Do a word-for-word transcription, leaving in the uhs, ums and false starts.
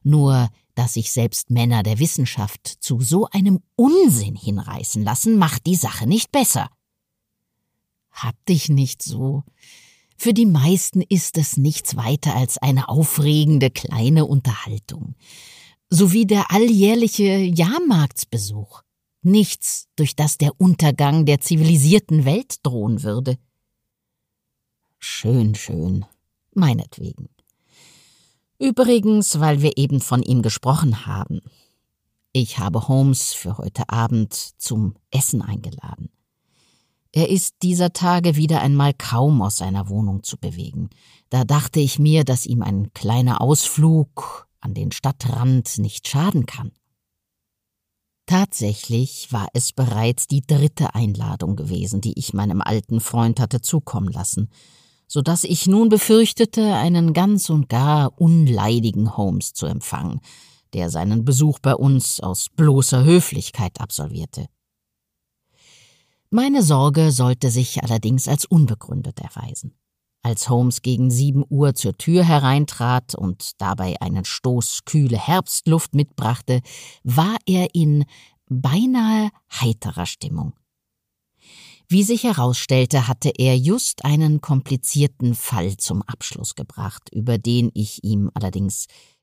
Nur, dass sich selbst Männer der Wissenschaft zu so einem Unsinn hinreißen lassen, macht die Sache nicht besser. Hab dich nicht so. Für die meisten ist es nichts weiter als eine aufregende kleine Unterhaltung. Sowie der alljährliche Jahrmarktsbesuch. Nichts, durch das der Untergang der zivilisierten Welt drohen würde. Schön, schön. Meinetwegen. Übrigens, weil wir eben von ihm gesprochen haben. Ich habe Holmes für heute Abend zum Essen eingeladen. Er ist dieser Tage wieder einmal kaum aus seiner Wohnung zu bewegen. Da dachte ich mir, dass ihm ein kleiner Ausflug an den Stadtrand nicht schaden kann. Tatsächlich war es bereits die dritte Einladung gewesen, die ich meinem alten Freund hatte zukommen lassen, so dass ich nun befürchtete, einen ganz und gar unleidigen Holmes zu empfangen, der seinen Besuch bei uns aus bloßer Höflichkeit absolvierte. Meine Sorge sollte sich allerdings als unbegründet erweisen. Als Holmes gegen sieben Uhr zur Tür hereintrat und dabei einen Stoß kühle Herbstluft mitbrachte, war er in beinahe heiterer Stimmung. Wie sich herausstellte, hatte er just einen komplizierten Fall zum Abschluss gebracht, über den ich ihm allerdings